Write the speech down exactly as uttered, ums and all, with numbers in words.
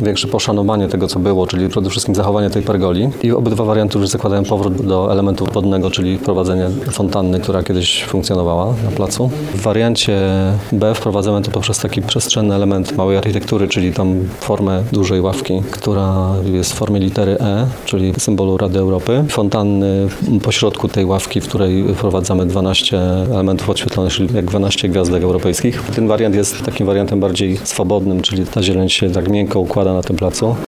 większe poszanowanie tego, co było, czyli przede wszystkim zachowanie tej pergoli. I obydwa warianty już zakładają powrót do elementu wodnego, czyli wprowadzenie fontanny, która kiedyś funkcjonowała na placu. W wariancie B wprowadzamy to poprzez taki przestrzenny element małej architektury, czyli tam formę dużej ławki, która jest w formie litery E, czyli symbolu Rady Europy. Fontanny pośrodku tej ławki, w której wprowadzamy dwanaście elementów oświetlonych, czyli jak dwanaście gwiazdek europejskich. Ten wariant jest takim wariantem bardziej swobodnym, czyli ta zieleń się tak miękko układa na tym placu.